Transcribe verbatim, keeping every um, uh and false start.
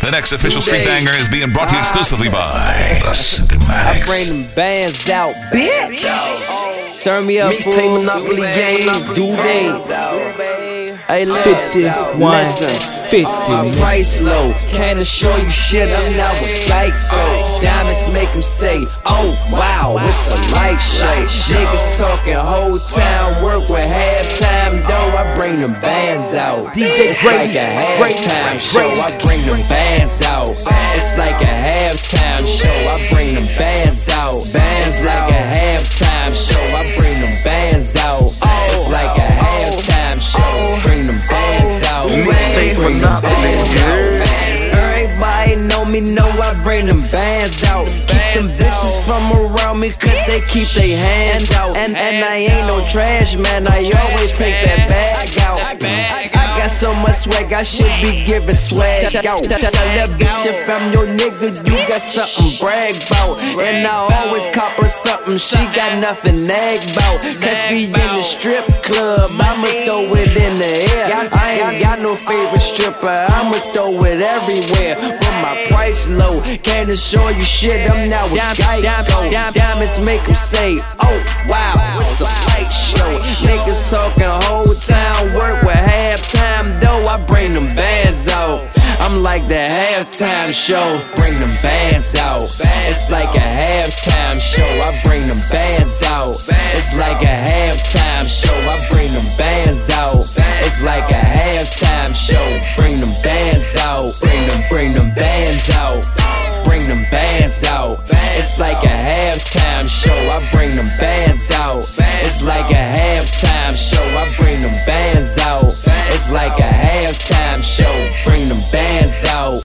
The next official street banger is being brought to you exclusively by the Cinemax. I bring them bands out, bitch. Turn me up, Mixtape Monopoly game, do they? Hey, fifty-one, fifty. My price low, can't assure you shit, I'm not with Geico. Diamonds make them say, oh wow, it's a light show. Niggas talking whole town, work with halftime dough. I bring them bands out. D J It's like a halftime show. I bring them bands out. It's like a halftime show. I bring them bands out. Bands like a halftime show. I bring them bands out. It's like a halftime show. Bring them bands out. Bring them bands out. Everybody know me, know I bring them bands out. Keep them bitches from around me, cause they keep their hands out. And, and I ain't no trash man, I always take that bag out. I got so much swag, I should be giving swag out. Tell that bitch if I'm your nigga, you got something brag about. And I always cop her something, she got nothing nag about. Catch me in the strip club, I'ma throw it in the air. I ain't got no favorite stripper, I'ma throw it everywhere. But my price low, can't assure you shit, I'm not with Geico. Diamonds make them say, oh wow, it's a light show. Niggas talking whole town, work with halftime dough. I bring them bands out. I'm like the halftime show, bring them bands out. It's like a halftime show, I bring them bands out. It's like a halftime show, I bring them bands out. It's like a halftime show, bring them bands out. Bring them, bring them bands out. Bring them bands out. It's like a halftime show, I bring them bands out. It's like a